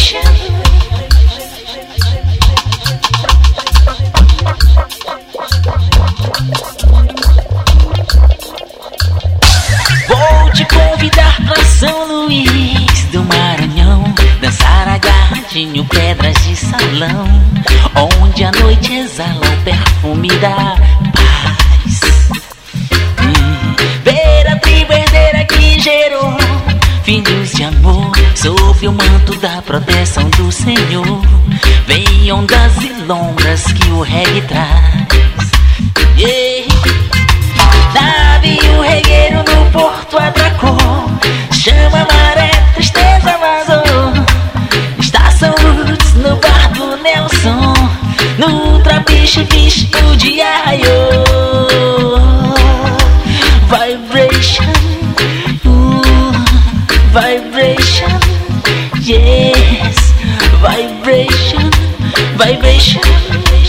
vibration. Vou te convidar pra São Luís do Maranhão, dançar agarradinho, pedras de salão, onde a noite exala o perfume da paz. Ver a tribo herdeira que gerou filhos de amor, sob o manto da proteção do Senhor. Vem ondas e lombras que o reggae traz. Navio regueiro no porto atracou, chama maré, tristeza vazou. Estação Roots no bar do Nelson, no trapiche bicho o dia raiou. Vibration, vibration, yes. Vibration, vibration.